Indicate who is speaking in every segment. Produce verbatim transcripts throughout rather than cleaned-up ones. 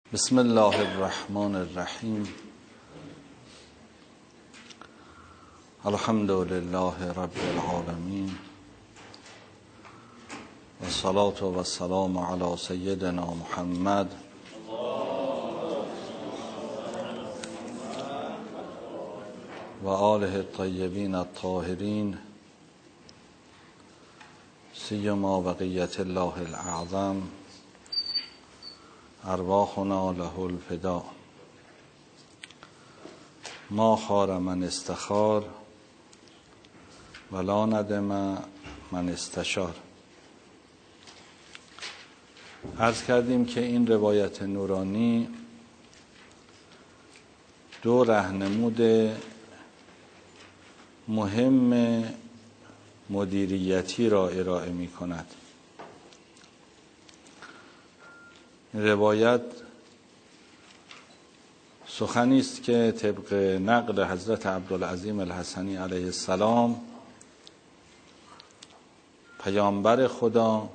Speaker 1: بسم الله الرحمن الرحیم. الحمد لله رب العالمین و الصلاة و السلام علی سیدنا محمد و آله الطیبین الطاهرین سیما بقیت الله الاعظم ارواحنا له الفدا. ما خار من استخار ولا ندم من استشار. عرض کردیم که این روایت نورانی دو راهنمود مهم مدیریتی را ارائه می کند. روایت سخنی است که طبق نقل حضرت عبدالعظیم الحسنی علیه السلام پیامبر خدا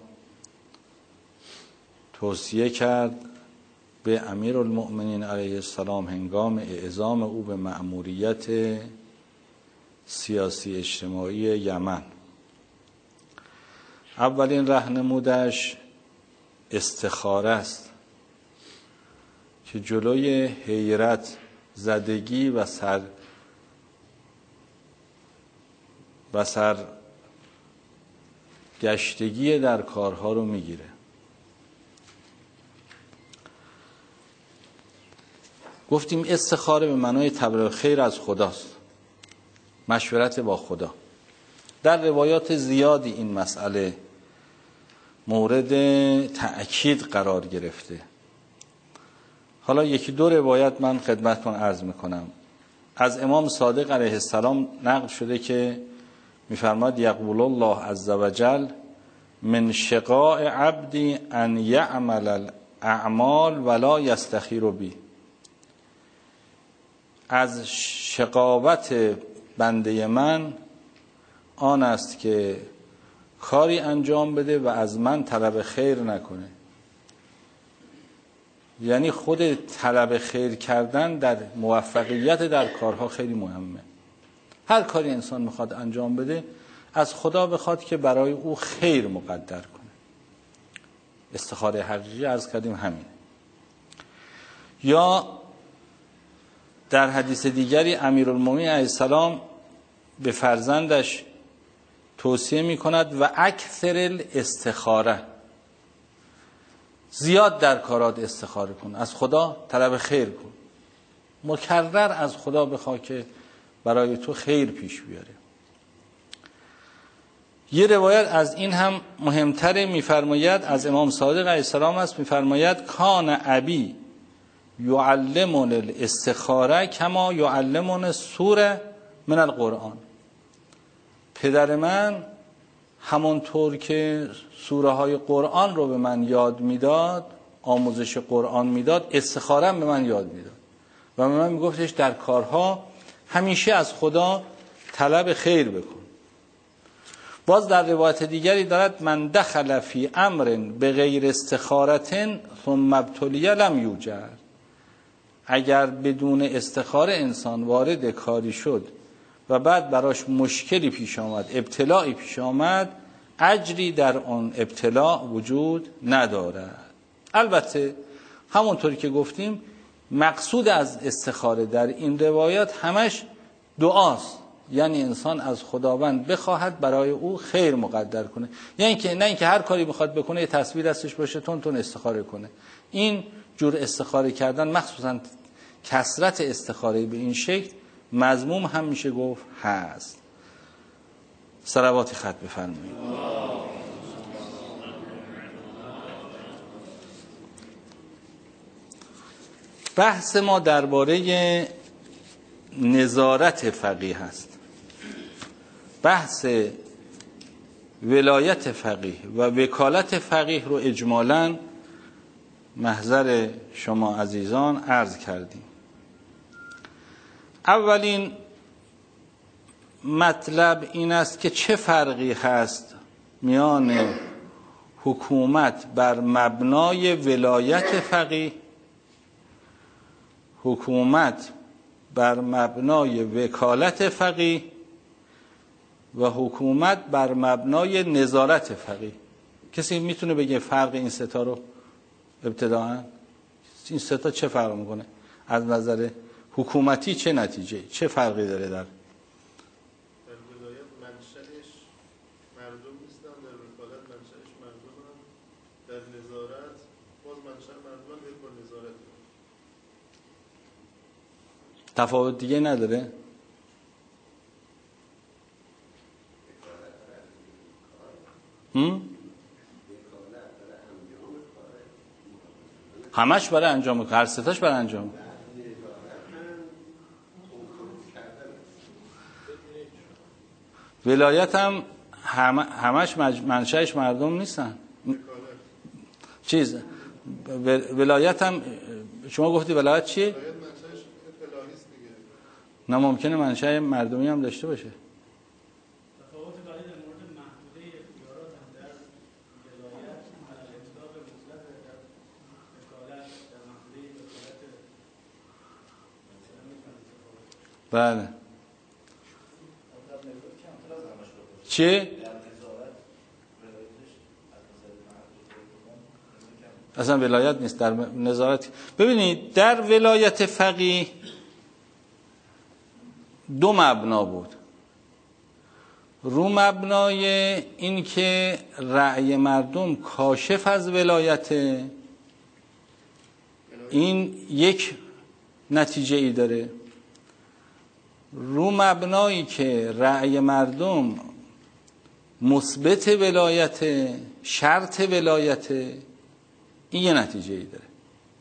Speaker 1: توصیه کرد به امیرالمؤمنین علیه السلام هنگام اعزام او به مأموریت سیاسی اجتماعی یمن. اولین راهنمودش استخاره است که جلوی حیرت زدگی و سر و سر گشتگی در کارها رو میگیره. گفتیم استخاره به معنای طلب خیر از خداست، مشورت با خدا. در روایات زیادی این مسئله مورد تأکید قرار گرفته. حالا یکی دو روایت من خدمتتون عرض میکنم. از امام صادق علیه السلام نقل شده که میفرماد یقبل الله عز وجل من شقاء عبدی ان یعمل الاعمال ولا یستخیر بی. از شقاوت بنده من آن است که کاری انجام بده و از من طلب خیر نکنه. یعنی خود طلب خیر کردن در موفقیت در کارها خیلی مهمه. هر کاری انسان میخواد انجام بده از خدا بخواد که برای او خیر مقدر کنه. استخاره حقیقی عرض کردیم همین. یا در حدیث دیگری امیرالمومنین علیه السلام به فرزندش توصیه می کند و اکثر الاستخاره، زیاد در کارات استخاره کن، از خدا طلب خیر کن، مکرر از خدا بخواه که برای تو خیر پیش بیاره. یه روایت از این هم مهمتره، میفرماید از امام صادق علیه السلام است، میفرماید کان ابی یعلمون الاستخاره کما یعلمون سوره من القرآن. پدر من همونطور که سوره های قرآن رو به من یاد میداد، آموزش قرآن میداد، استخاره هم به من یاد میداد و به من میگفتش در کارها همیشه از خدا طلب خیر بکن. باز در روایت دیگری دارد من دخل فی امر به غیر استخارة ثم ابتلی لم یوجر. اگر بدون استخاره انسان وارد کاری شد و بعد براش مشکلی پیش آمد، ابتلاعی پیش آمد، اجری در آن ابتلاع وجود ندارد. البته همونطوری که گفتیم مقصود از استخاره در این روایات همش دعاست. یعنی انسان از خداوند بخواهد برای او خیر مقدر کنه. یعنی که نه اینکه هر کاری بخواد بکنه یه تصویر دستش باشه تون تون استخاره کنه. این جور استخاره کردن، مخصوصا کثرت استخاره به این شکل، مذموم هم میشه گفت هست. صلوات خط بفرمایید. بحث ما درباره نظارت فقیه هست. بحث ولایت فقیه و وکالت فقیه رو اجمالاً محضر شما عزیزان عرض کردیم. اولین مطلب این است که چه فرقی هست میان حکومت بر مبنای ولایت فقیه حکومت بر مبنای وکالت فقیه و حکومت بر مبنای نظارت فقیه. کسی میتونه بگه فرق این سه تا رو ابتداءً؟ این سه تا چه فرق میکنه از نظر حکومتی؟ چه نتیجه چه فرقی داره؟ در
Speaker 2: در ولایت منشأش مردم نیستن، در وکالت منشأش مردمن، در نظارت باز منشأ مردمن ولی با نظارت.
Speaker 1: تفاوت دیگه نداره؟ هم؟ همش برای انجام کار، هر ستاش برای انجام. ولایت هم هم همش منشأش مردم نیستن. چیز ولایت هم شما گفتی ولایت چیه؟
Speaker 2: ولایت منشأش فلاحی است دیگه.
Speaker 1: نه ممکنه منشأ مردمی هم داشته باشه.
Speaker 3: تفاوت برای در مورد محدوده اختیارات هم در ولایت علل اطلاق مطلق، در وکالت در محدوده وکالت.
Speaker 1: بله. چه؟ اصلا ولایت نیست، در نظارت. ببینید در ولایت فقیه دو مبنا بود. رو مبنای این که رأی مردم کاشف از ولایت، این یک نتیجه ای داره. رو مبنایی که رأی مردم مثبت ولایت، شرط ولایت، این یه نتیجه ای داره.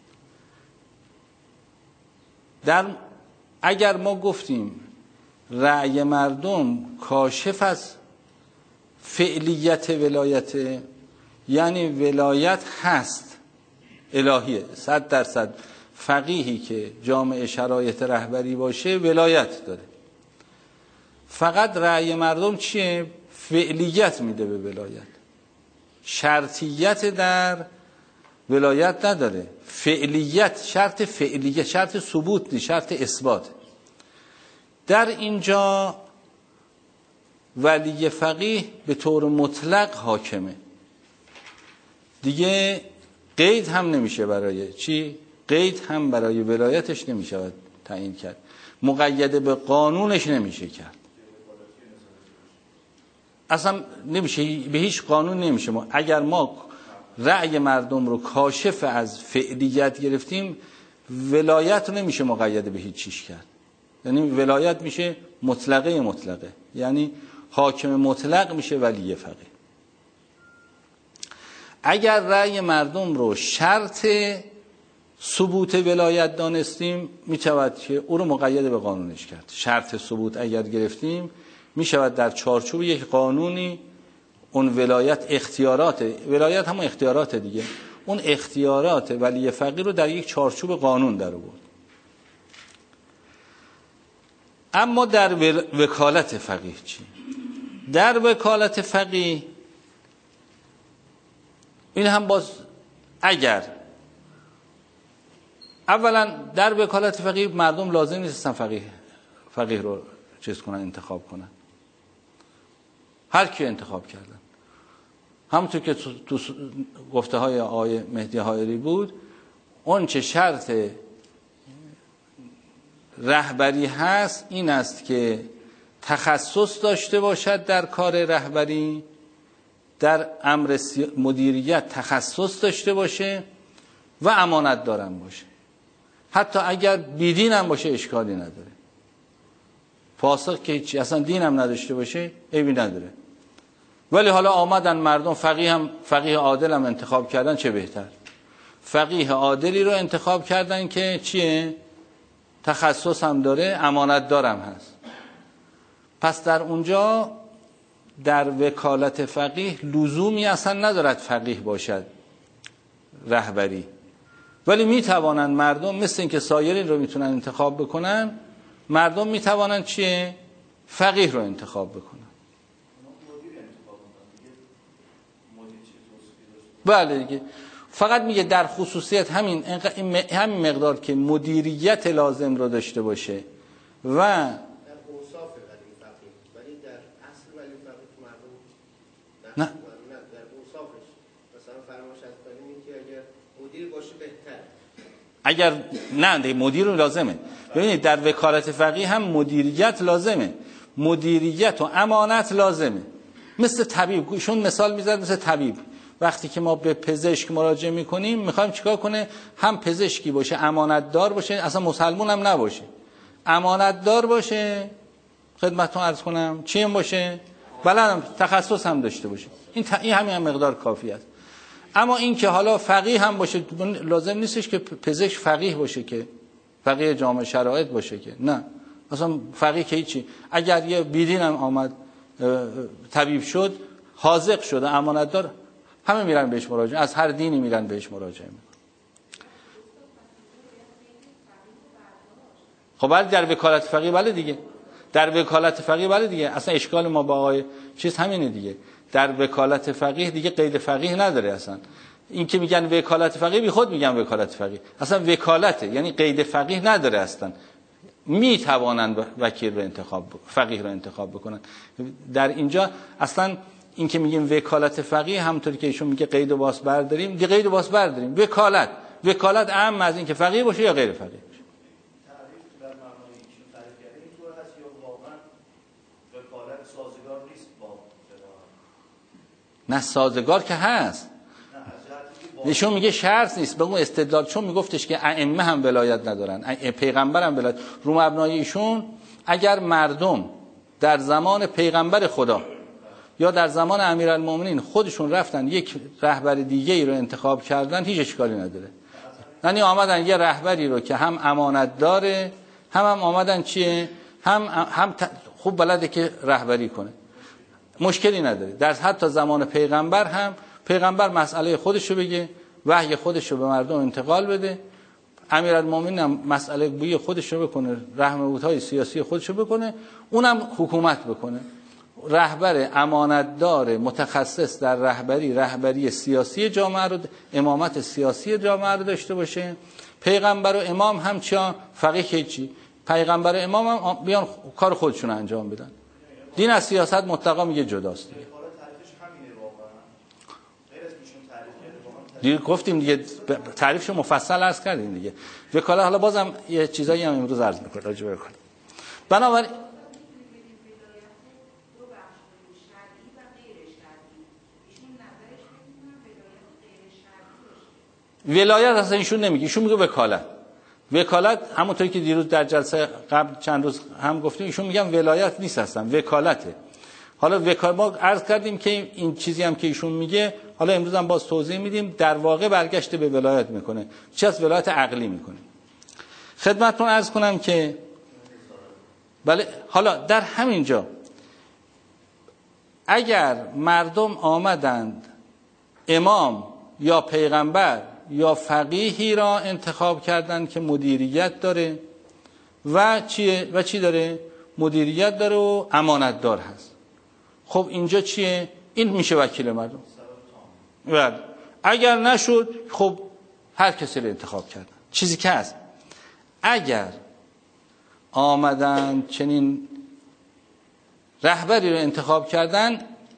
Speaker 1: در اگر ما گفتیم رأی مردم کاشف از فعلیت ولایت، یعنی ولایت هست، الهیه، صد درصد فقیهی که جامع شرایط رهبری باشه ولایت داره. فقط رأی مردم چیه؟ فعلیت میده به ولایت، شرطیت در ولایت نداره. فعلیت، شرط فعلیت، شرط ثبوت نیست، شرط اثبات. در اینجا ولی فقیه به طور مطلق حاکمه دیگه، قید هم نمیشه برای چی؟ قید هم برای ولایتش نمیشه تعیین کرد، مقید به قانونش نمیشه کرد، اصلا نمیشه، به هیچ قانون نمیشه. ما اگر ما رأی مردم رو کاشف از فعلیت گرفتیم، ولایت رو نمیشه مقید به هیچ چیز کرد، یعنی ولایت میشه مطلقه مطلقه، یعنی حاکم مطلق میشه ولی فقیه. اگر رأی مردم رو شرط ثبوت ولایت دانستیم، میشود که او رو مقید به قانونش کرد. شرط ثبوت اگر گرفتیم، میشود در چارچوب یک قانونی اون ولایت، اختیارات ولایت همون اختیارات دیگه، اون اختیارات ولی فقیه رو در یک چارچوب قانون در آورد. اما در وکالت فقیه چی؟ در وکالت فقیه این هم باز اگر اولا در وکالت فقیه مردم لازم نیستن فقیه فقیه رو چیز کنن، انتخاب کنن، هر کی انتخاب کردن. همونطور که تو, تو گفته های آقای مهدی حائری بود، اون چه شرط رهبری هست این است که تخصص داشته باشد در کار رهبری، در امر مدیریت تخصص داشته باشه و امانت دارن باشه. حتی اگر بیدین هم باشه اشکالی نداره. فاسق که هیچی، اصلا دین هم نداشته باشه عیبی نداره. ولی حالا آمدن مردم فقیه هم فقیه عادل هم انتخاب کردن، چه بهتر. فقیه عادلی رو انتخاب کردن که چیه؟ تخصص هم داره، امانت دارم هست. پس در اونجا در وکالت فقیه لزومی اصلا ندارد فقیه باشد رهبری، ولی میتوانند مردم مثل این که سایرین رو میتونن انتخاب بکنن، مردم میتوانند چیه؟ فقیه رو انتخاب بکنن. بله دیگه، فقط میگه در خصوصیت همین همین مقدار که مدیریت لازم رو داشته باشه و
Speaker 4: در اوصاف ولی فقیه، ولی در اصل ولی فقیه مردم
Speaker 1: نه
Speaker 4: نه در اوصافش مثلا فرمایش از کنیم که اگر مدیر باشه بهتر،
Speaker 1: اگر نه دیگه مدیر لازمه. ببینید در وکالت فقیه هم مدیریت لازمه، مدیریت و امانت لازمه. مثل طبیب، ایشون مثال میزد مثل طبیب، وقتی که ما به پزشک مراجعه میکنیم میخوایم چیکار کنه؟ هم پزشکی باشه، امانت دار باشه، اصلا مسلمون هم نباشه، امانت دار باشه، خدمتتون عرض کنم چی هم باشه، بلند تخصص هم داشته باشه. این ت... این همین هم مقدار کافی است. اما این که حالا فقیه هم باشه، لازم نیستش که پزشک فقیه باشه، که فقیه جامع شرایط باشه، که نه، اصلا فقیه که هیچی. اگر یه بیدین هم آمد طبیب شد، حاذق شد، امانت دار، همه میرن بهش مراجعه، از هر دینی میرن بهش مراجعه میکنن. خب ولی در وکالت فقیه بله دیگه، در وکالت فقیه بله دیگه، اصلا اشکال ما با آقای چیز همینه دیگه، در وکالت فقیه دیگه قید فقیه نداره. اصلا این که میگن وکالت فقیه، بی خود میگن وکالت فقیه، اصلا وکالته یعنی قید فقیه نداره. اصلا میتوانن وکیل رو انتخاب فقیه رو انتخاب بکنن. در اینجا اصلا این که میگیم وکالت فقیه، همونطوری که ایشون میگه قید و باس برداریم، دیگه قید و باس برداریم. وکالت وکالت اهم از این که فقیه باشه یا غیر فقیه باشه.
Speaker 5: تعریف در معنای ایشون تعریف کرده اینطور هست یا واقعا وکالت سازگار نیست با
Speaker 1: نه سازگار که هست، ایشون میگه شرط نیست به اون استدلال، چون میگفتش که ائمه هم ولایت ندارن، پیغمبر هم ولایت. رو مبنای ایشون اگر مردم در زمان پیغمبر خدا یا در زمان امیرالمومنین خودشون رفتن یک رهبر دیگه ای رو انتخاب کردن، هیچ اشکالی نداره. یعنی آمدن یه رهبری رو که هم امانت داره، هم هم آمدن چیه، هم هم خوب بلده که رهبری کنه، مشکلی نداره. در حتی زمان پیغمبر هم پیغمبر مسئله خودشو بگه، وحی خودشو به مردم انتقال بده، امیرالمومنین هم مسئله بوی خودشو بکنه، رهنمودهای سیاسی خودشو بکنه، اونم حکومت بکنه. رهبر امانتدار متخصص در رهبری رهبری سیاسی جامعه رو، امامت سیاسی جامعه رو داشته باشه. پیغمبر و امام هم چیا؟ فقیه که چی؟ پیغمبر و امام هم بیان کار خودشون انجام بدن. دین از سیاست مطلقا میگه جداست دیگه. دیگه گفتیم دیگه، تعریفش مفصل عرض کردیم دیگه. وکالت حالا بازم یه چیزایی هم امروز عرض می‌کنم راجع به وکالت. بنابراین ولایت اصلا ایشون نمیگه، ایشون میگه وکالت. وکالت همونطوری که دیروز در جلسه قبل چند روز هم گفتیم، ایشون میگن ولایت نیست اصلا، وکالته. حالا وکالت ما عرض کردیم که این چیزی هم که ایشون میگه، حالا امروز هم باز توضیح میدیم، در واقع برگشت به ولایت میکنه، چه از ولایت عقلی میکنه. خدمتتون عرض کنم که بله، حالا در همین جا اگر مردم آمدند امام یا پیغمبر یا فقیهی را انتخاب کردند که مدیریت داره و چیه و چی داره؟ مدیریت داره و امانت دار هست. خب اینجا چیه؟ این میشه وکیل مردم. بله. اگر نشد خب هر کسی رو انتخاب کردن. چیزی که هست، اگر آمدن چنین رهبری رو انتخاب کردن،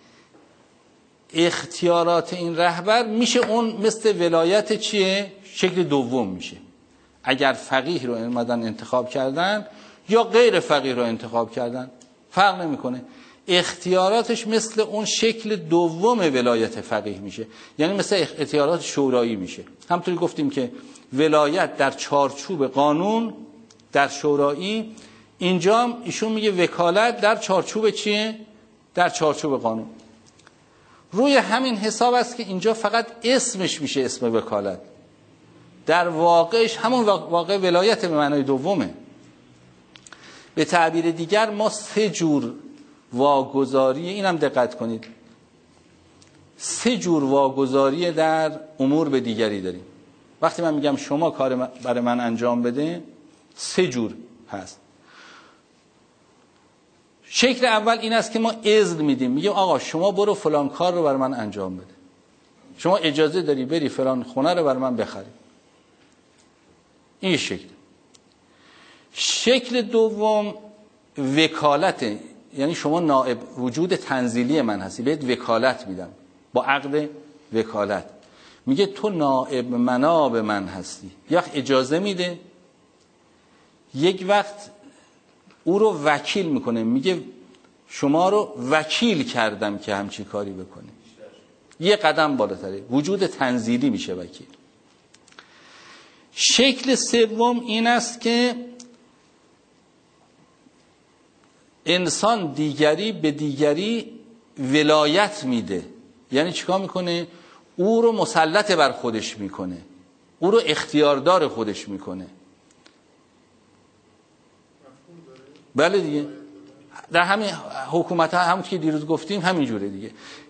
Speaker 1: اختیارات این رهبر میشه اون مثل ولایت چیه؟ شکل دوم میشه. اگر فقیه رو اومدن انتخاب کردن یا غیر فقیه رو انتخاب کردن، فرق نمیکنه، اختیاراتش مثل اون شکل دوم ولایت فقیه میشه، یعنی مثل اختیارات شورایی میشه. همونطوری گفتیم که ولایت در چارچوب قانون در شورایی، اینجا ایشون میگه وکالت در چارچوب چیه؟ در چارچوب قانون. روی همین حساب است که اینجا فقط اسمش میشه اسم وکالت، در واقعش همون واقع ولایت به معنای دومه. به تعبیر دیگر ما سه جور واگذاری، اینم دقت کنید، سه جور واگذاری در امور به دیگری داریم. وقتی من میگم شما کار برای من انجام بده، سه جور هست. شکل اول این است که ما اذن میدیم، میگیم آقا شما برو فلان کار رو برای من انجام بده. شما اجازه داری بری فلان خونه رو بر من بخری. این شکل. شکل دوم وکالت، یعنی شما نائب وجود تنزیلی من هستی، بهت وکالت میدم با عقد وکالت. میگه تو نائب مناب من هستی. یک وقت اجازه میده، یک وقت او رو وکیل میکنه، میگه شما رو وکیل کردم که همچی کاری بکنی. یه قدم بالاتره، وجود تنزیلی میشه وکیل. شکل سوم این است که انسان دیگری به دیگری ولایت میده. یعنی چیکار میکنه؟ او رو مسلط بر خودش میکنه، او رو اختیاردار خودش میکنه. بله دیگه، در همین حکومت ها همون که دیروز گفتیم همین جوره دیگه.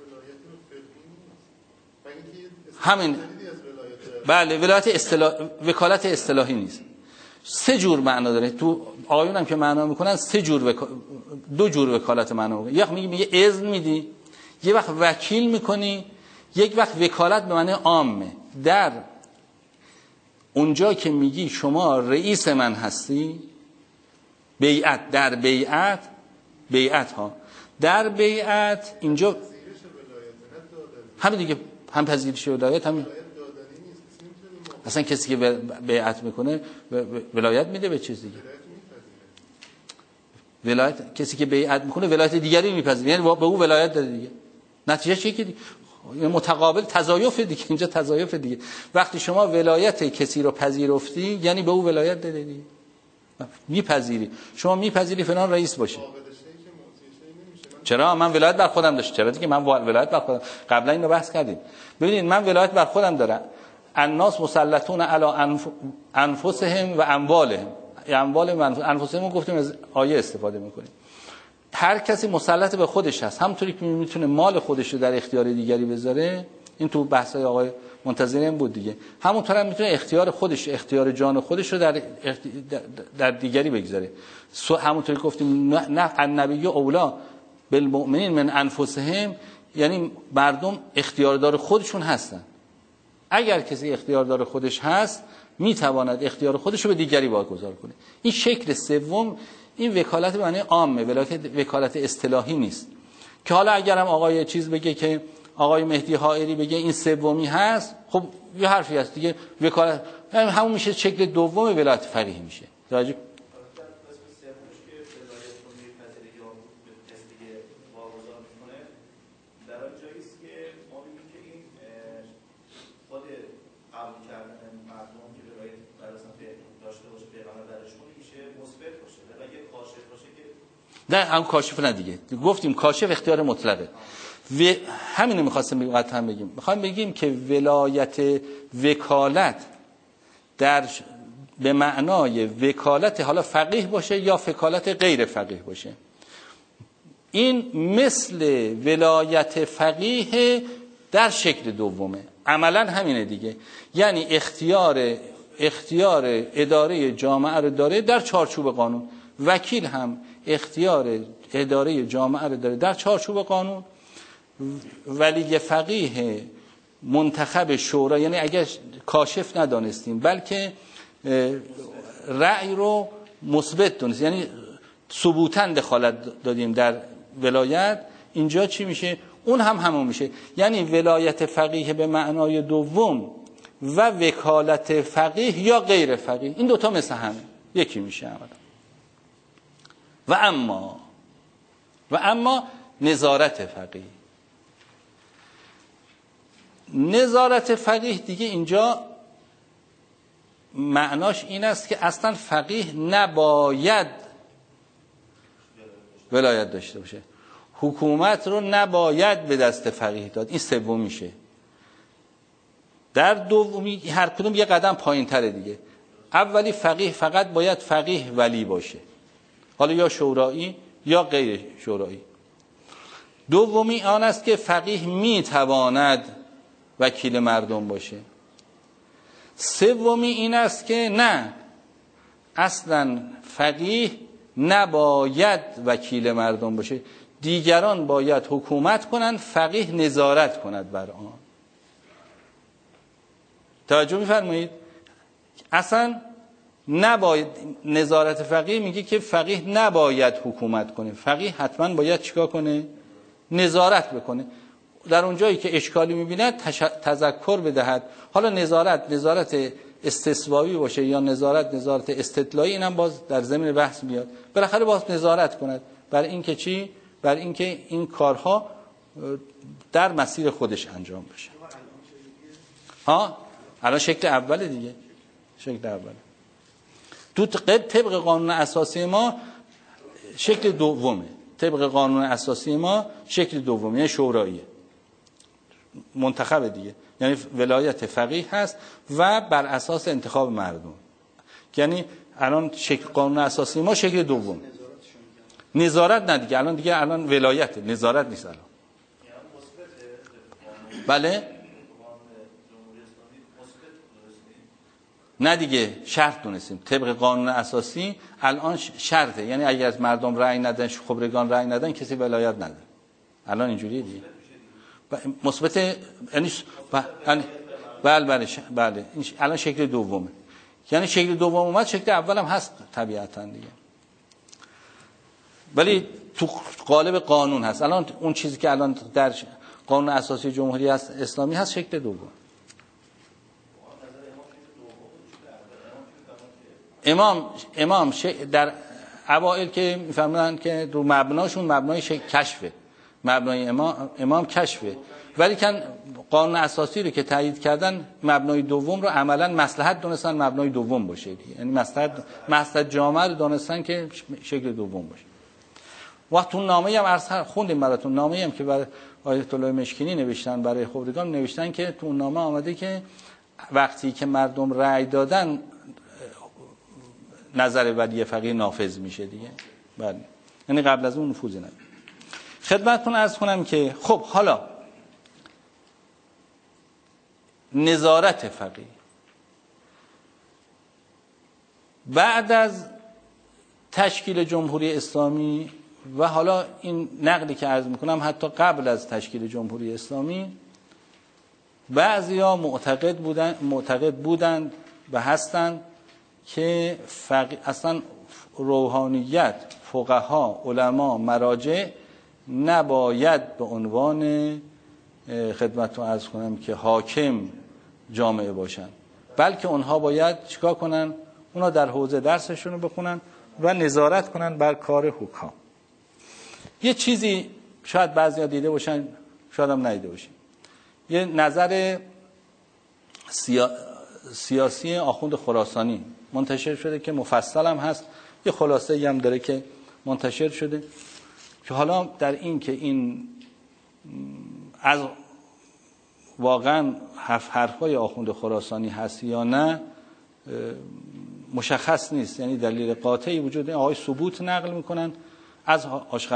Speaker 1: همین. بله، ولایت اصطلاح، وکالت اصطلاحی نیست. سه جور معنا داره. تو آیون هم که معنا میکنن سه جور وک... دو جور وکالت معنا میکنن. یک میگه میگه اذن میدی، یه وقت وکیل میکنی، یک وقت وکالت به معنی عامه. در اونجا که میگی شما رئیس من هستی، بیعت، در بیعت، بیعت ها در بیعت اینجا همین دیگه، هم پذیرش ولایت همین. اصلا کسی که بیعت میکنه ولایت میده به چیز دیگه. ولایت، کسی که بیعت میکنه ولایت دیگری میپذیره، یعنی به او ولایت داده دیگه. نتیجه چیه که متقابل تضایف دیگه. اینجا تضایف دیگه. وقتی شما ولایت کسی رو پذیرفتی یعنی به او ولایت داده دیگه. میپذیری، شما میپذیری فلان رئیس باشه. چرا؟ من ولایت بر خودم داشتم. چرا دیگه من ولایت بر خودم، قبلا اینو بحث کردیم. ببینید من ولایت بر خودم دارم. الناس مسلطون علی انفسهم و اموالهم. اموال من انفسهم گفتیم از آیه استفاده میکنیم. هر کسی مسلط به خودش هست، همونطوری که میتونه مال خودش رو در اختیار دیگری بذاره. این تو بحث‌های آقای منتظرین بود دیگه. همونطور هم میتونه اختیار خودش، اختیار جان خودش رو در در دیگری بگذاره. همونطوری که گفتیم نه النبی اولا بالمؤمنین من انفسهم، یعنی مردم اختیاردار خودشون هستن. اگر کسی اختیاردار خودش هست میتواند اختیار خودش رو به دیگری واگذار کنه. این شکل سوم، این وکالت به معنی عامه، وکالت اصطلاحی نیست. که حالا اگرم آقای چیز بگه که آقای مهدی حائری بگه این سومی هست، خب یه حرفی هست دیگه. وکالت همون میشه شکل دوم ولایت فقیه میشه. توجه نه هم کاشف نه دیگه. گفتیم کاشف اختیار مطلقه. و همینو می‌خواستم بگم هم بگیم. می‌خوام بگیم که ولایت وکالت در به معنای وکالت حالا فقیه باشه یا وکالت غیر فقیه باشه، این مثل ولایت فقیه در شکل دومه. عملا همینه دیگه. یعنی اختیار اختیار اداره جامعه رو داره در چارچوب قانون. وکیل هم اختیار اداره جامعه رو داره در چارچوب قانون. ولی فقیه منتخب شورا، یعنی اگر کاشف ندانستیم بلکه رأی رو مثبت دونستیم، یعنی ثبوتاً دخالت دادیم در ولایت، اینجا چی میشه؟ اون هم همون میشه. یعنی ولایت فقیه به معنای دوم و وکالت فقیه یا غیر فقیه، این دوتا مثل همه یکی میشه. و اما و اما نظارت فقیه، نظارت فقیه دیگه اینجا معناش این است که اصلا فقیه نباید ولایت داشته باشه، حکومت رو نباید به دست فقیه داد. این سوم میشه. در دومی هر کدوم یه قدم پایین تره دیگه. اولی فقیه فقط باید فقیه ولی باشه، حالا یا شورایی یا غیر شورایی. دومی آن است که فقیه میتواند وکیل مردم باشه. سومی این است که نه، اصلا فقیه نباید وکیل مردم باشه، دیگران باید حکومت کنند، فقیه نظارت کند بر آن. توجه می‌فرمایید؟ اصلا نباید نظارت فقیه میگه که فقیه نباید حکومت کنه، فقیه حتما باید چیکار کنه؟ نظارت بکنه. در اون جایی که اشکالی می‌بیند تذکر بدهد. حالا نظارت نظارت استثوایی باشه یا نظارت نظارت استطلاعی، اینم باز در ضمن بحث میاد. بالاخره باز نظارت کند بر این که چی؟ بر این که این کارها در مسیر خودش انجام بشه. ها الان شکل اوله دیگه، شکل اوله. تو طبق قانون اساسی ما شکل دومه. طبق قانون اساسی ما شکل دومه، یعنی شوراییه، منتخب دیگه، یعنی ولایت فقیه هست و بر اساس انتخاب مردم. یعنی الان شکل قانون اساسی ما شکل دوم. نظارت نه دیگه، الان دیگه الان ولایت، نظارت نیست الان. بله نه دیگه، شرط دونستیم طبق قانون اساسی الان شرطه، یعنی اگر از مردم رأی ندن، خبرگان رأی ندن، کسی ولایت نداره. الان اینجوریه دیگه. مثبت یعنی بله بله بله الان شکل دومه. یعنی شکل دوم اومد، شکل اول هم هست طبیعتا دیگه، ولی تو قالب قانون هست. الان اون چیزی که الان در قانون اساسی جمهوری اسلامی هست شکل دوم. امام امام در اوائل که میفهمن که رو مبناشون مبنای کشفه، مبنای امام امام کشفه، ولی کن قانون اساسی رو که تایید کردن مبنای دوم رو عملا مصلحت دونستن مبنای دوم باشه دیگه. یعنی مصلحت مصلحت جامع رو دونستن که شکل دوم باشه. وقت تو نامه‌ای هم عرض خوندیم براتون، نامه‌ای هم که برای آیت الله مشکینی نوشتن برای خبرگان نوشتن که تو نامه آمده که وقتی که مردم رأی دادن نظر ولی فقیه نافذ میشه دیگه. بله یعنی قبل از اون نفوذی نداره. خدمتتون عرض کنم که خب حالا نظارت فقیه بعد از تشکیل جمهوری اسلامی و حالا این نقلی که عرض میکنم حتی قبل از تشکیل جمهوری اسلامی، بعضیا معتقد بودن معتقد بودند و هستند که فقیه اصلا روحانیت، فقها، علما، مراجع نباید به عنوان خدمتتون عرض کنم که حاکم جامعه باشن، بلکه اونها باید چیکار کنن؟ اونا در حوزه درسشون رو بخونن و نظارت کنن بر کار حکام. یه چیزی شاید بعضیا دیده باشن، شاید هم ندیده باشن. یه نظر سیا... سیاسی آخوند خراسانی منتشر شده که مفصل هم هست، یه خلاصه‌ای هم داره که منتشر شده که حالا در این که این از واقعا حرفای آخوند خراسانی هست یا نه مشخص نیست، یعنی دلیل قاطعی وجود نداره. آقای ثبوت نقل میکنن از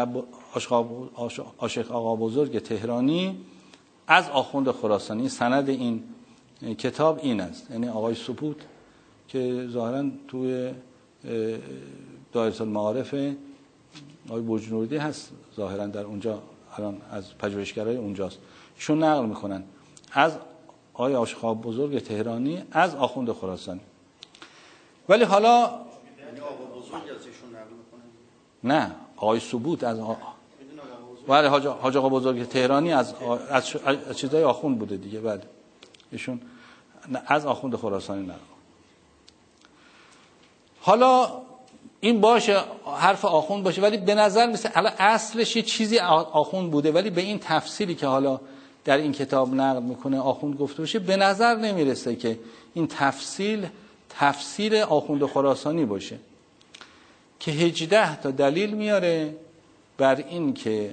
Speaker 1: عاشق آقا بزرگ تهرانی از آخوند خراسانی. سند این کتاب این است، یعنی آقای ثبوت که ظاهرا توی دایره المعارف آقای بجنوردی هست، ظاهرا در اونجا الان از پژوهشگرای اونجاست، ایشون نقل میکنن از آقای عاشق آقا بزرگ تهرانی از آخوند خراسانی. ولی حالا
Speaker 4: یعنی آقا بزرگ از ایشون نقل میکنه؟
Speaker 1: نه، آقای ثبوت از آ... بله حاج آقا بزرگ تهرانی از از, از چیزای آخوند بوده دیگه. بله ایشون از آخوند خراسانی نقل. حالا این باشه حرف آخوند باشه، ولی به نظر میسه الان اصلش یه چیزی آخوند بوده، ولی به این تفصیلی که حالا در این کتاب نقل میکنه آخوند گفته باشه به نظر نمیرسه که این تفصیل تفسیر آخوند خراسانی باشه که هجده تا دلیل میاره بر این که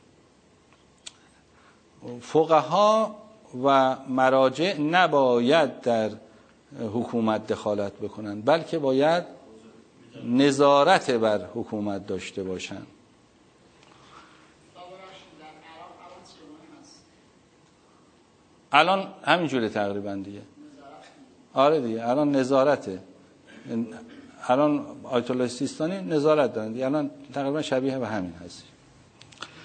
Speaker 1: فقها و مراجع نباید در حکومت دخالت بکنن، بلکه باید نظارت بر حکومت داشته باشن. الان همینجوره تقریبا دیگه. آره دیگه الان نظارته. الان آیت الله سیستانی نظارت دارن دیگه. الان تقریبا شبیه به همین هست.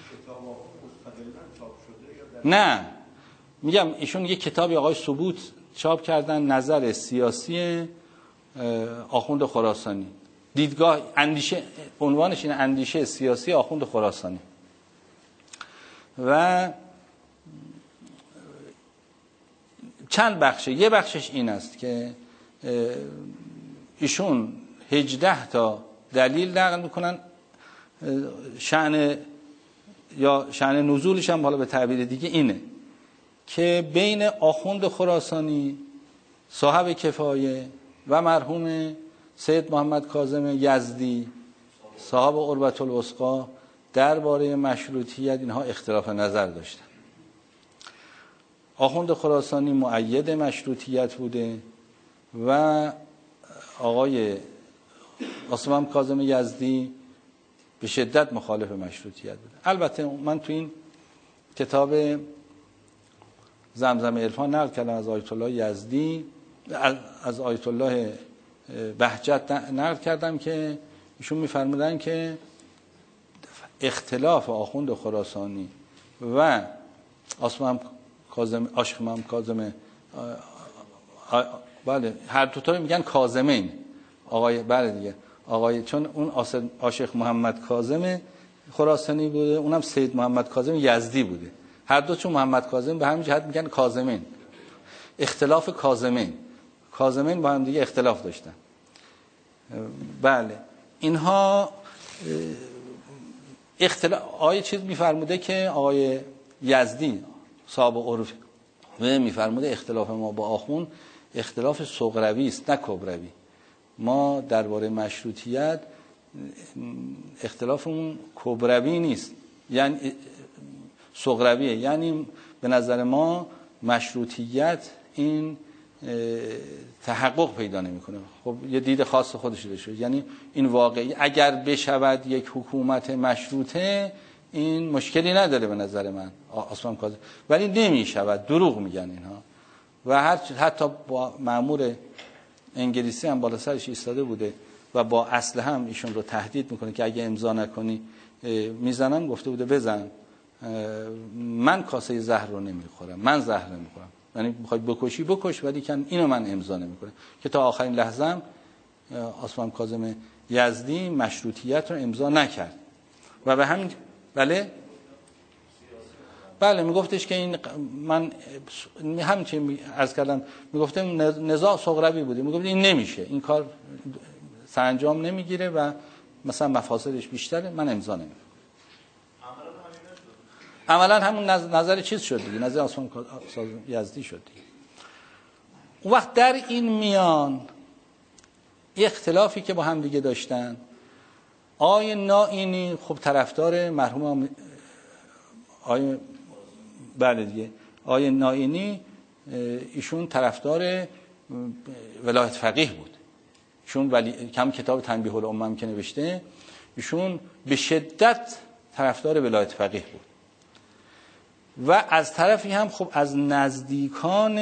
Speaker 1: نه میگم ایشون یه کتابی آقای ثبوت چاپ کردن نظر سیاسی آخوند خراسانی، دیدگاه اندیشه، عنوانش اینه اندیشه سیاسی آخوند خراسانی. و چند بخشه، یه بخشش این است که ایشون هجده تا دلیل نقل میکنن، شأن یا شأن نزولش هم حالا به تعبیر دیگه اینه که بین آخوند خراسانی صاحب کفایه و مرحوم سید محمد کاظم یزدی صاحب قربة الوثقی درباره مشروطیت اینها اختلاف نظر داشتن. آخوند خراسانی مؤید مشروطیت بوده و آقای قاسم کاظم یزدی به شدت مخالف مشروطیت بوده. البته من تو این کتاب زمزم عرفان نقل کردم از آیت الله یزدی، از آیت الله بهجت نقل کردم که ایشون می‌فرمودن که اختلاف آخوند خراسانی و قاسم کاظم عاشق امام کاظم، بله هر دو تا میگن کاظمین، آقای بله دیگه آقای، چون اون عاشق محمد کاظم خراسانی بوده، اونم سید محمد کاظم یزدی بوده، هر دو چون محمد کاظم به همین جهت میگن کاظمین. اختلاف کاظمین، کاظمین با هم دیگه اختلاف داشتن. بله اینها اختلاف. آیه چیز میفرموده که آقای یزدی صاحب عرف و میفرموده اختلاف ما با آخوند اختلاف صغروی است نه کبروی. ما درباره مشروطیت اختلافمون کبروی نیست، یعنی صغرویه، یعنی به نظر ما مشروطیت این تحقق پیدا نمیکنه. خب یه دید خاص خودش داشته، یعنی این واقعی اگر بشود یک حکومت مشروطه این مشکلی نداره به نظر من آسمان کاظم، ولی نمیشود، دروغ میگن اینها. و هر حتی با مأمور انگلیسی هم بالا سرش ایستاده بوده و با اسلحه هم ایشون رو تهدید میکنه که اگه امضا نکنی میزنم، گفته بوده بزن، من کاسه زهر رو نمیخورم، من زهر نمیخورم، یعنی میخوای بکشی بکش ولی کن اینو من امضا نمیکنم. که تا آخرین لحظه هم عاصم کاظم یزدی مشروطیت رو امضا نکرد و به همین بله بله میگفتش که این من همین چه عرض کردم، میگفتم نزاع صغروی بوده، میگفت این نمیشه، این کار سرانجام نمیگیره و مثلا مفاسدش بیشتره، من امضا نمیکنم. عملا همون نظر چیز شد دیگه، نظر عاصم یزدی شد دیگه. اون وقت در این میان اختلافی که با هم دیگه داشتن، آیه نائینی خب طرفدار مرحوم آیه بله دیگه آیه نائینی ایشون طرفدار ولایت فقیه بود. ایشون ولی کم کتاب تنبیه الامم که نوشته، ایشون به شدت طرفدار ولایت فقیه بود و از طرفی هم خب از نزدیکان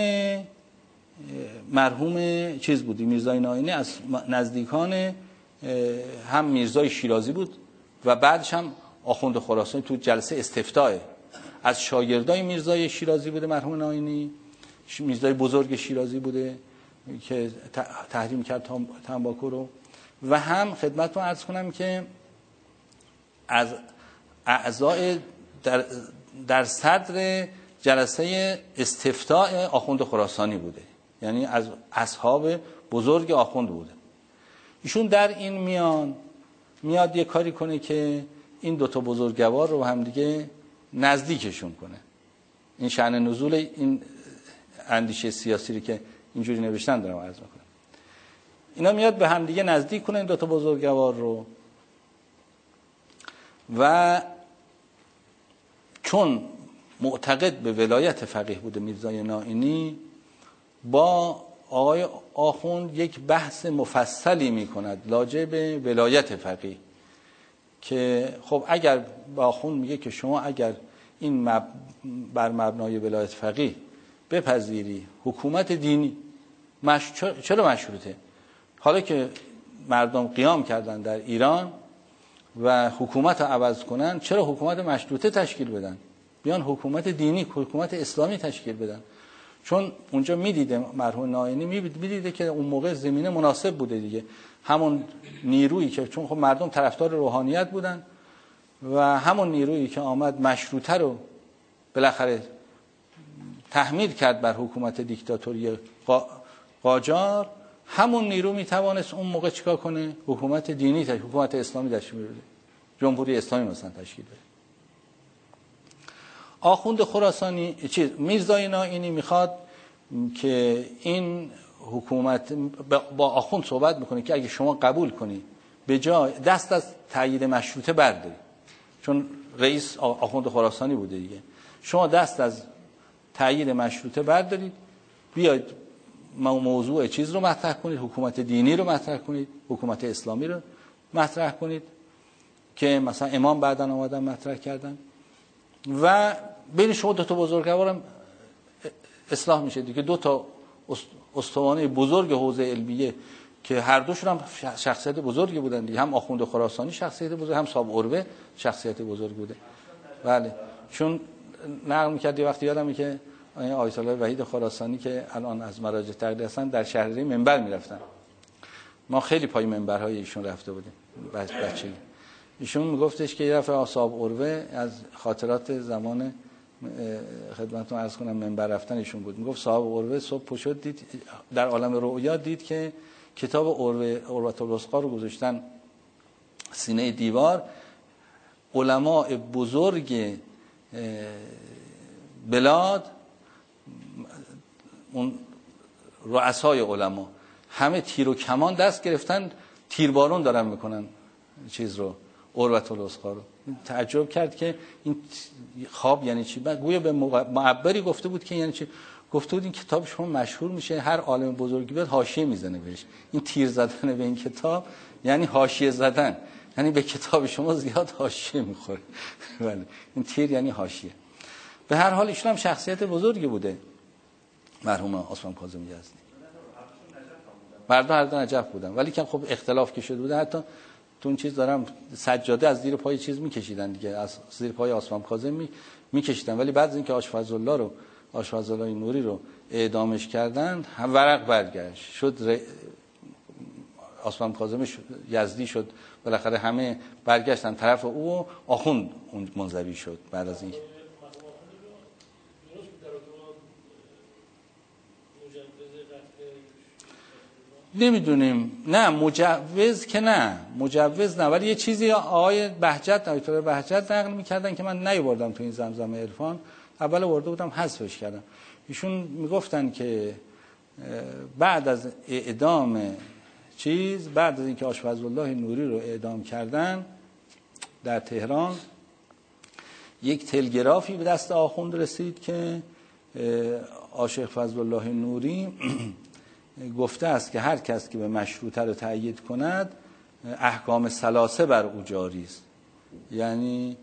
Speaker 1: مرحوم چیز بودی، میرزای نائینی از نزدیکان هم میرزای شیرازی بود و بعدش هم آخوند خراسانی. تو جلسه استفتاء از شاگردای میرزای شیرازی بوده مرحوم نائینی، میرزای بزرگ شیرازی بوده که تحریم کرد تنباکو رو، و هم خدمتتون عرض کنم که از اعضای در در صدر جلسه استفتاء آخوند خراسانی بوده، یعنی از اصحاب بزرگ آخوند بوده. ایشون در این میان میاد یه کاری کنه که این دوتا بزرگوار رو هم دیگه نزدیکشون کنه. این شأن نزول این اندیشه سیاسی رو که اینجوری نوشتن دارم عرض میکنم. اینا میاد به هم دیگه نزدیک کنه این دوتا بزرگوار رو، و چون معتقد به ولایت فقیه بوده میرزای نائینی، با آقای آخوند یک بحث مفصلی میکند راجع به ولایت فقیه، که خب اگر با آخوند میگه که شما اگر این مب... بر مبنای ولایت فقیه بپذیری حکومت دینی مش... چرا مشروطه؟ حالا که مردم قیام کردن در ایران و حکومت رو عوض کنن، چرا حکومت مشروطه تشکیل بدن؟ بیان حکومت دینی، حکومت اسلامی تشکیل بدن. چون اونجا میدیده مرحوم ناینی میدیده که اون موقع زمینه مناسب بوده دیگه، همون نیرویی که چون خب مردم طرفدار روحانیت بودن و همون نیرویی که آمد مشروطه رو بالاخره تحمیل کرد بر حکومت دیکتاتوری قاجار، همون نیرو میتوانست اون موقع چیکار کنه؟ حکومت دینی، حکومت اسلامی تشکیل بده، جمهوری اسلامی مثلا تشکیل بده. آخوند خراسانی چیز میرزای ناینی میخواد که این حکومت با آخوند صحبت میکنه که اگه شما قبول کنی به جای دست از تایید مشروطه برداری، چون رئیس آخوند خراسانی بوده دیگه، شما دست از تایید مشروطه بردارید، بیاید موضوع چیز رو مطرح کنید، حکومت دینی رو مطرح کنید، حکومت اسلامی رو مطرح کنید که مثلا امام بعدن آمدن مطرح کردن و بین شما دو تا بزرگوارم اصلاح میشه دیگه، دو تا استوانه بزرگ حوزه علمیه که هر دوشون هم شخصیت بزرگی بودن دیگه، هم آخوند خراسانی شخصیت بزرگ، هم صاحب اروه شخصیت بزرگ بوده. بله، چون نقل می‌کرد یه وقتی یادمه که آیت الله وحید خراسانی که الان از مراجع تقلید هستن در شهرداری منبر میرفتن، ما خیلی پای منبرهای ایشون رفته بودیم بچگی. ایشون میگفتش که یه دفعه صاحب اروه از خاطرات زمان خدمتتون عرض کنم منبر رفتن ایشون بود، میگفت صاحب اروه صبح پشت دید در عالم رؤیا دید که کتاب اروه اروة الوثقی رو گذاشتن سینه دیوار، علماء بزرگ بلاد، اون رؤسای علما همه تیر و کمان دست گرفتن، تیربارون دارن میکنن چیز رو، اروة الوثقی رو. تعجب کرد که این خواب یعنی چی؟ بعد گویا به معبری گفته بود که یعنی چی؟ گفته بود این کتاب شما مشهور میشه، هر عالم بزرگی بیاد حاشیه میزنه بهش. این تیر زدن به این کتاب یعنی حاشیه زدن، یعنی به کتاب شما زیاد حاشیه میخوره. بله، این تیر یعنی حاشیه. به هر حال ایشون هم شخصیت بزرگی بوده مرحوم عثمان کاظمی یزدی. مردم هر دو نجف بودن، ولی که خب اختلاف که شده بوده، حتی تو اون چیز دارم سجاده از زیر پای چیز میکشیدن دیگه، از زیر پای عثمان کاظمی میکشیدن، ولی بعد از اینکه آشفزالله رو آشفزالله نوری رو اعدامش کردن، هم ورق برگشت شد ر... عثمان کاظمی یزدی شد، بالاخره همه برگشتن طرف او، آخوند اون منزوی شد بعد از این. نمیدونیم، نه مجوز که نه، مجوز نه، ولی یه چیزی آقای بهجت آیت الله بهجت نقل میکردن که من نیاوردم تو این زمزمه عرفان، اول آورده بودم حذفش کردم. ایشون میگفتن که بعد از اعدام چیز، بعد از اینکه آشفزالله نوری رو اعدام کردن در تهران، یک تلگرافی به دست آخوند رسید که عاشق فضلالله نوری گفته است که هر کس که به مشروطه رو تأیید کند احکام ثلاثه بر او جاری است، یعنی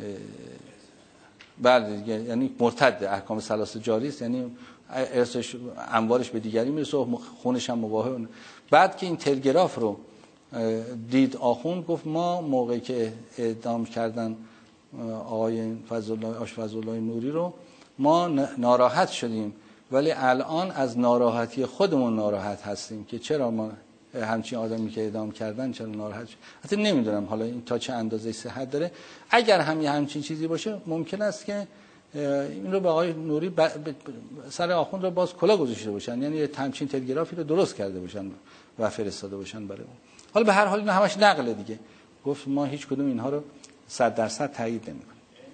Speaker 1: بله دیگه، یعنی مرتد، احکام ثلاثه جاری است، یعنی ارثش اموالش به دیگری میرسه و خونش هم مباحه. بعد که این تلگراف رو دید آخوند، گفت ما موقعی که اعدام کردن آقای فضلالله آشفزالله نوری رو ما ناراحت شدیم، ولی الان از ناراحتی خودمون ناراحت هستیم که چرا ما همچین آدمی که اعدام کردن چرا ناراحت شد. حتی نمیدونم حالا این تا چه اندازه صحت داره. اگر هم یه همچین چیزی باشه ممکن است که این رو به آقای نوری ب... سر آخوند رو باز کلا گذاشته باشن، یعنی یه همچین تلگرافی رو درست کرده باشن و فرستاده باشن برای اون. حالا به هر حال اینا همش نقله دیگه، گفت ما هیچ کدوم اینها رو صد درصد تایید نمی‌کنیم.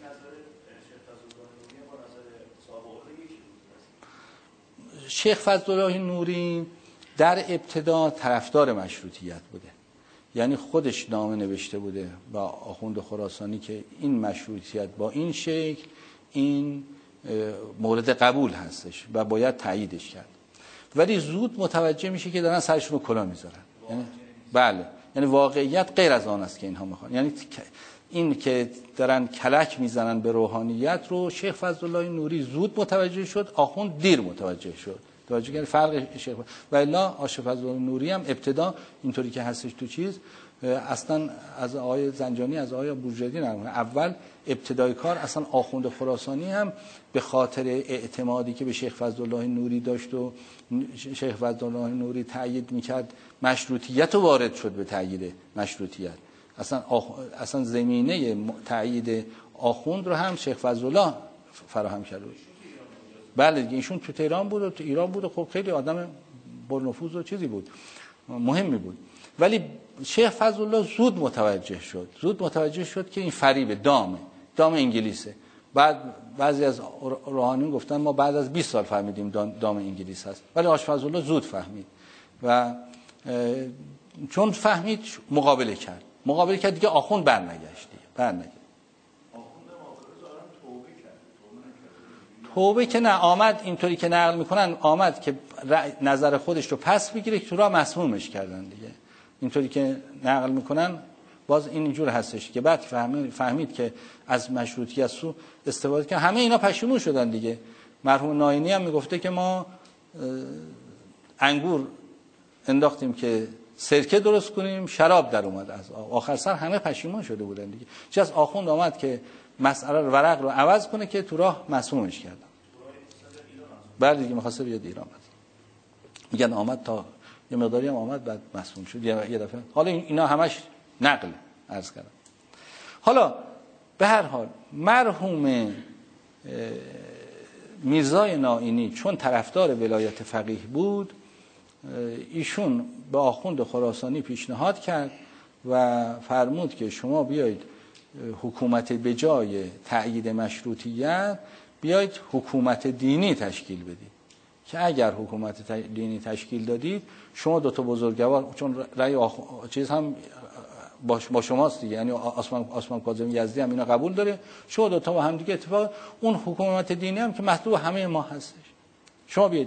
Speaker 1: شیخ فضلالله نوری در ابتدا طرفدار مشروطیت بوده، یعنی خودش نامه نوشته بوده با آخوند خراسانی که این مشروطیت با این شکل این مورد قبول هستش و باید تاییدش کرد، ولی زود متوجه میشه که دارن سرشون رو کلا میذارن. یعنی بله، یعنی واقعیت غیر از آن است که اینها میخوان، یعنی این که دارن کلک میزنن به روحانیت رو شیخ فضلالله نوری زود متوجه شد، آخوند دیر متوجه شد. توجه کردید فرق شیخ و الا آشف فضلالله نوری هم ابتدا اینطوری که هستش تو چیز اصلا از آقای زنجانی از آقای بورژردی نرمونه. اول ابتدای کار اصلا آخوند خراسانی هم به خاطر اعتمادی که به شیخ فضلالله نوری داشت و شیخ فضلالله نوری تأیید میکرد مشروطیت رو وارد شد به تأیید مشروطیت. اصلا آخ... اصلا زمینه تأیید آخوند رو هم شیخ فضلالله فراهم کرد. بله ایشون تو تهران بود و تو ایران بود و خب خیلی آدم پرنفوذ و چیزی بود مهمی بود. ولی شیخ فضلالله زود متوجه شد زود متوجه شد که این فریب دامه دام انگلیسه. بعد بعضی از روحانیون گفتن ما بعد از بیست سال فهمیدیم دام انگلیس هست، ولی آشف فضلالله زود فهمید و چون فهمید مقابله کرد مقابله کرد دیگه آخوند برنگشت دیگه برنگشت توبه که نه آمد اینطوری که نقل میکنن آمد که نظر خودش رو پس بگیره که تو را مسمومش کردن دیگه. اینطوری که نقل میکنن باز اینجور هستش که بعد فهمید, فهمید که از مشروطیت سو استفاده کرد. همه اینا پشیمون شدن دیگه. مرحوم ناینی هم میگفته که ما انگور انداختیم که سرکه درست کنیم شراب در اومد از آخر سر همه پشیمون شده بودن دیگه. چه از آخوند آمد که مسئله رو ورق رو عوض کنه که تو راه مسمومش کردن. بعد دیگه می‌خواسته بیاد ایران بعد میگن آمد تا یه مقداری هم آمد بعد مسموم شد یه دفعه. حالا اینا همش نقل عرض کردم. حالا به هر حال مرحوم میرزای نائینی چون طرفدار ولایت فقیه بود ایشون به آخوند خراسانی پیشنهاد کرد و فرمود که شما بیایید حکومت به جای تأیید مشروطیت بیایید حکومت دینی تشکیل بدید که اگر حکومت دینی تشکیل دادید شما دو تا بزرگوار چون رأی آخ... چیز هم با شماست دیگه یعنی آسمان آسمان کاظم یزدی هم اینا قبول داره شما دو تا با هم دیگه اتفاق اون حکومت دینی هم که مطلوب همه ما هستش شما بیایید.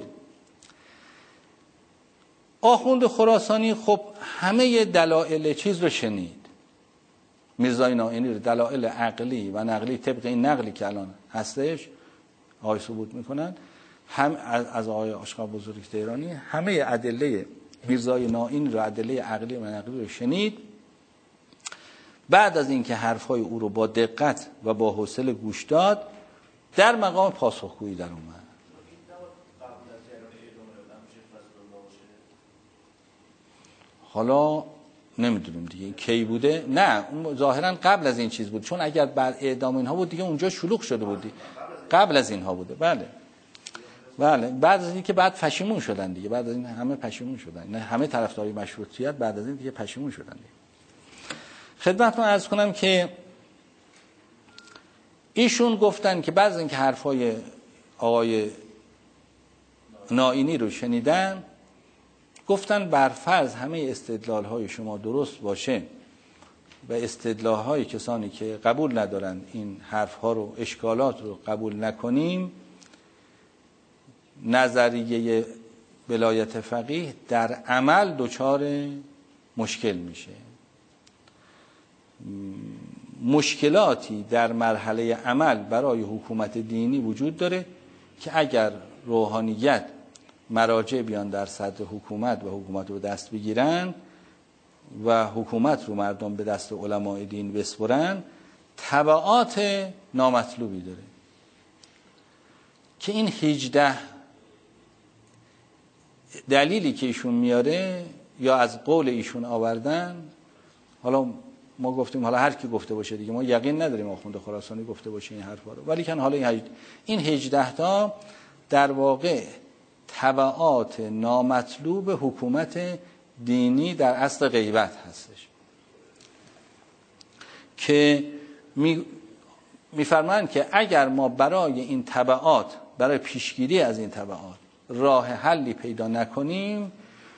Speaker 1: آخوند خراسانی خب همه دلایل چیز رو شنید میرزای نائینی رو دلایل عقلی و نقلی طبق این نقلی که الان هستش آقای ثبوت میکنن هم از آقای آشقا بزرگ تهرانی همه ادله میرزای نائینی رو ادله عقلی و نقلی رو شنید. بعد از اینکه حرفای او رو با دقت و با حوصله گوش داد در مقام پاسخگویی در اومد. حالا نمیدونیم دیگه کی بوده نه اون ظاهرا قبل از این چیز بود چون اگر بعد اعدام اینها بود دیگه اونجا شلوغ شده بودی قبل از اینها بوده. بله بله بعد از این که بعد پشیمون شدن دیگه بعد از این همه پشیمون شدن نه همه طرفدارای مشروطیت بعد از این دیگه پشیمون شدن دیگه. خدمتتون عرض کنم که ایشون گفتن که بعد از اینکه حرفای آقای نائینی رو شنیدن گفتن برفرض همه استدلال‌های شما درست باشه و استدلال‌های کسانی که قبول ندارن این حرف‌ها رو اشکالات رو قبول نکنیم نظریه ولایت فقیه در عمل دچار مشکل میشه. مشکلاتی در مرحله عمل برای حکومت دینی وجود داره که اگر روحانیت مراجع بیان در سطح حکومت و حکومت رو دست بگیرن و حکومت رو مردم به دست علماء دین بسپرن تبعات نامطلوبی داره که این هجده دلیلی که ایشون میاره یا از قول ایشون آوردن حالا ما گفتیم حالا هر کی گفته باشه دیگه ما یقین نداریم آخوند خراسانی گفته باشه این حرفا رو ولی کن حالا این هجده تا در واقع تبعات نامطلوب حکومت دینی در اصل غیبت هستش که می میفرمایند که اگر ما برای این تبعات برای پیشگیری از این تبعات راه حلی پیدا نکنیم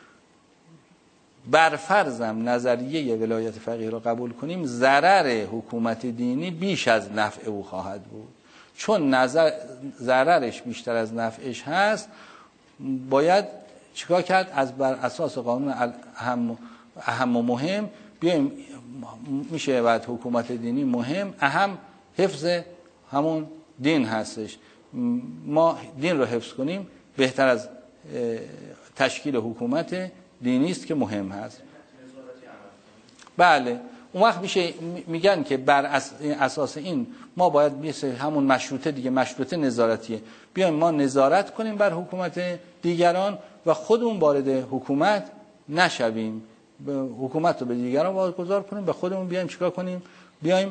Speaker 1: برفرضم نظریه ولایت فقیه رو قبول کنیم ضرر حکومت دینی بیش از نفع او خواهد بود چون نظر ضررش بیشتر از نفعش هست باید چیکار کرد از بر اساس قانون اهم اهم و مهم بیایم میشه بعد حکومت دینی مهم اهم حفظ همون دین هستش ما دین رو حفظ کنیم بهتر از تشکیل حکومت دینی است که مهم هست. بله اون وقت میشه میگن که بر اساس این ما باید مثل همون مشروطه دیگه، مشروطه نظارتیه، بیایم ما نظارت کنیم بر حکومت دیگران و خودمون وارد حکومت نشویم، حکومت رو به دیگران واگذار کنیم، به خودمون بیایم چیکار کنیم، بیایم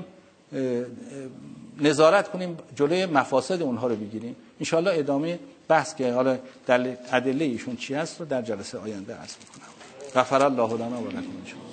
Speaker 1: نظارت کنیم، جلوی مفاسد اونها رو بگیریم. انشالله ادامه بحث که حالا در ادله ایشون چی هست رو در جلسه آینده عرض میکنم. غفر الله لنا و لکم.